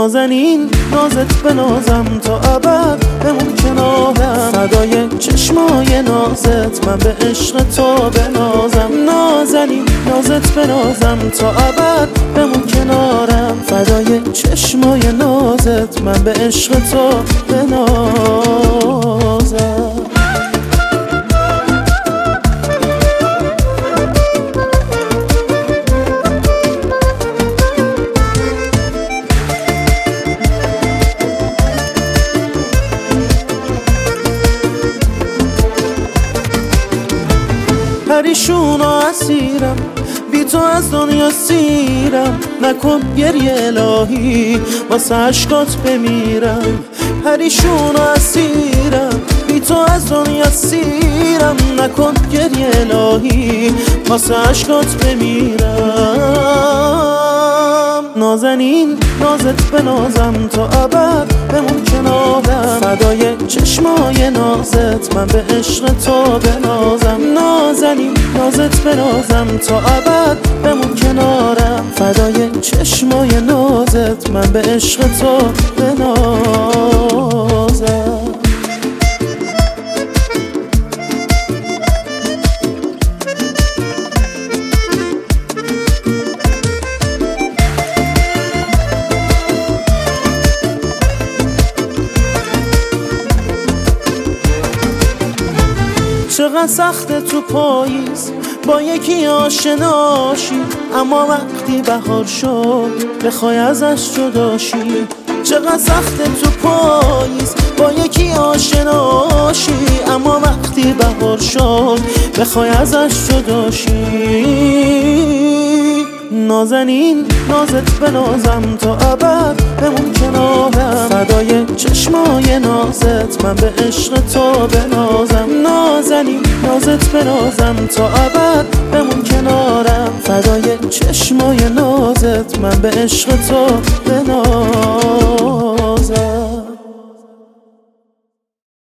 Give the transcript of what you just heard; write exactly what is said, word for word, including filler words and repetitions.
نازنین نازت به نازم تا ابد بمون کنارم، فدای چشمای نازت من به عشق تو بنازم. نازنین نازت به نازم تا ابد بمون کنارم، فدای چشمای نازت من به عشق تو بنازم. پریشون و اسیرم، بی تو از دنیا سیرم، نکن گریه الهی واسه عشقات بمیرم. پریشون و اسیرم، بی تو از دنیا سیرم، نکن گریه الهی واسه عشقات بمیرم. نازنین نازت به نازم تا ابد بمون کنارم، فدای چشمای نازت من به عشق تو بنازم. نازنین نازت به نازم تا ابد بمون کنارم، فدای چشمای نازت من به عشق تو بنازم. چقدر سخته تو پاییز با یکی آشناشی، اما وقتی بهار شد بخوای ازش جداشی. چقدر سخته تو پاییز با یکی آشناشی، اما وقتی بهار شد بخوای ازش جداشی. نازنین نازت به نازم تا ابد بمون کنارم، فدای چشمای نازت من به عشق تو بنازم. نازنین نازت به نازم تا ابد بمون کنارم، فدای چشمای نازت من به عشق تو بنازم.